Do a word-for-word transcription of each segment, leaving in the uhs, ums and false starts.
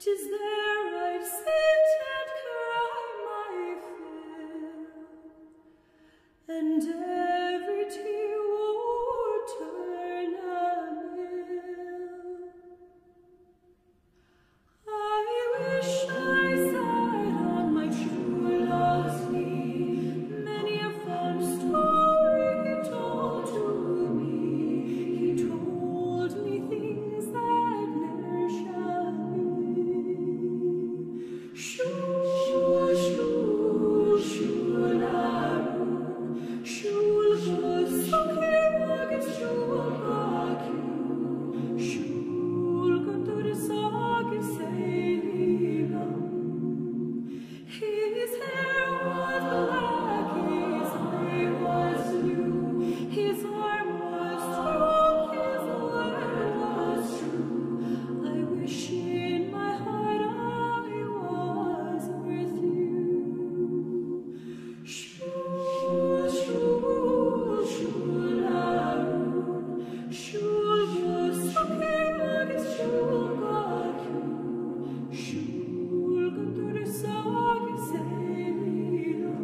'Tis there I'd sit and cry my fill, and every tear would turn a mill. I wish I sat on my true love's knee, many a fond story he told to me. He told me things that ne'er shall be. Shul, shul, shularun, shul v'sokir magis shul b'akim, shul kantor sagis eiligam. His hair was black, his eye was blue, his arm was strong, his word was true. I wish in my heart I was with you. Shul, shul, shularun, shul v'sokir magis shul b'akim, shul kantor sagis eiligam.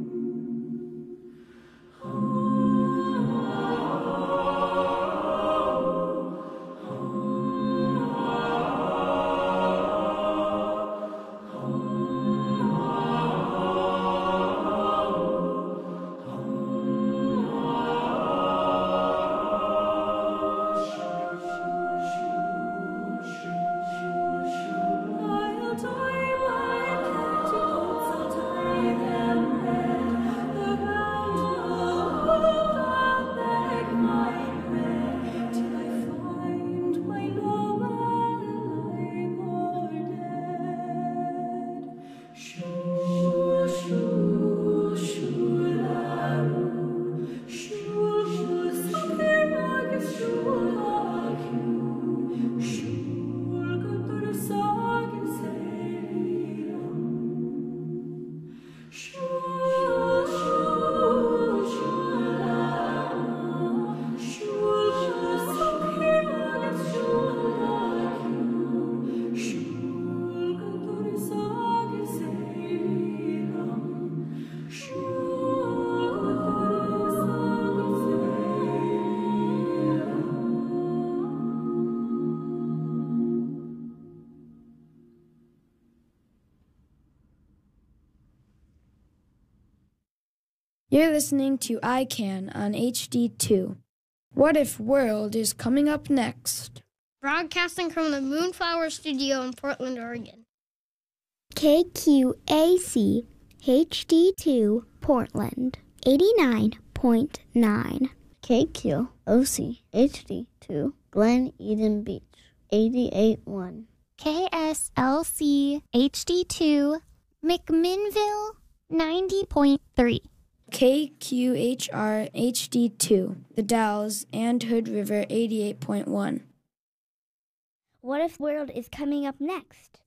I'll dye my petticoats, I'll tie them red, around the world I'll beg my bread, till I find my love alive or dead. Shul, shul, shularun, shul v'sokir magis shul b'akim, shul kantor sagis eiligam. Shul, shul, shularun, shul v'sokir magis shul b'akim, shul kantor sagis eiligam. Shul kantor sagis eiligam. You're listening to I Can on H D two. What If World is coming up next. Broadcasting from the Moonflower Studio in Portland, Oregon. K Q A C H D two Portland eighty-nine point nine. K Q O C H D two Glen Eden Beach eighty-eight point one. K S L C H D two McMinnville ninety point three. K Q H R H D two, The Dalles and Hood River eighty-eight point one. What If World is coming up next.